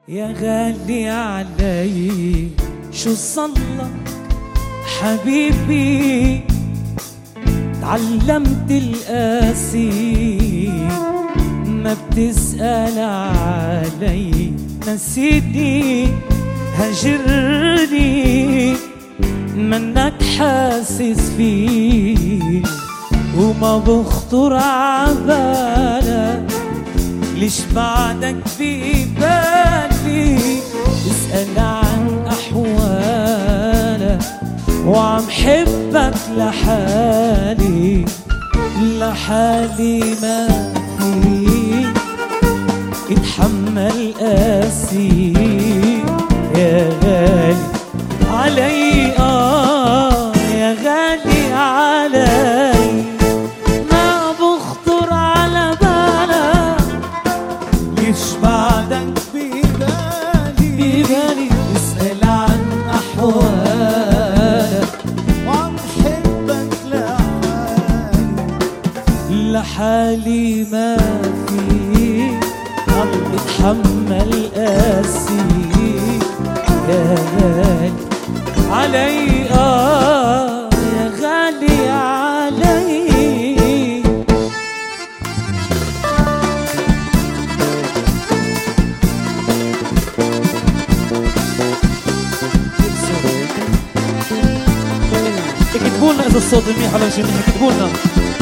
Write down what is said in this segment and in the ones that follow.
يا غالي علي شو صلك حبيبي، تعلمت القاسي ما بتسأل علي، نسيتني هجرني منك حاسس فيه، وما بخطر عبالك ليش بعدك ببالي، اسأل عن أحوالك وعم حبك لحالي، لحالي ما في اتحمل قاسي، يا غالي علي يا غالي علي، ما بخطر على بالك ليش بعدك ببالي، اسأل عن أحوالك وعم حبك لحالي ما في اتحمل قاسي، يا غالي علي يا غالي علي. اكتبوا لنا اذا الصوت منيح ولا شي منيح، اكتبوا لنا.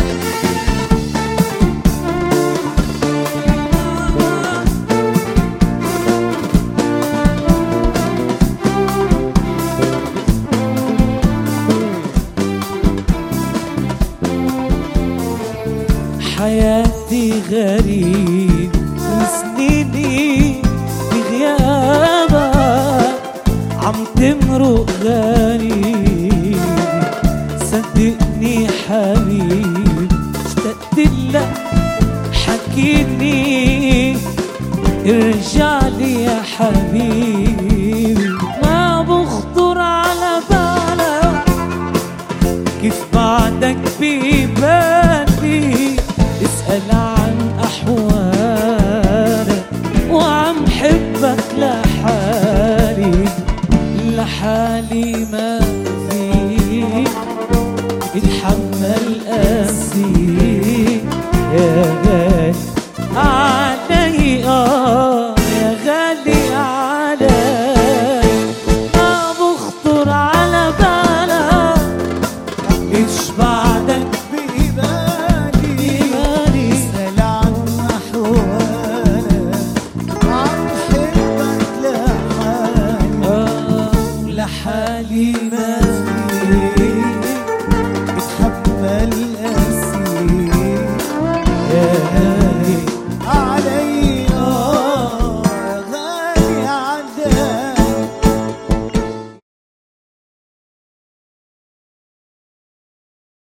حياتي غريب وسنيني بغيابك عم تمرق غريب، صدقني حبيب اشتقت لك حكيني ارجع لي يا حبيبي، ما بخطر على بالك كيف بعدك ببالي، اسأل عن أحوالك وعم حبك لحالي.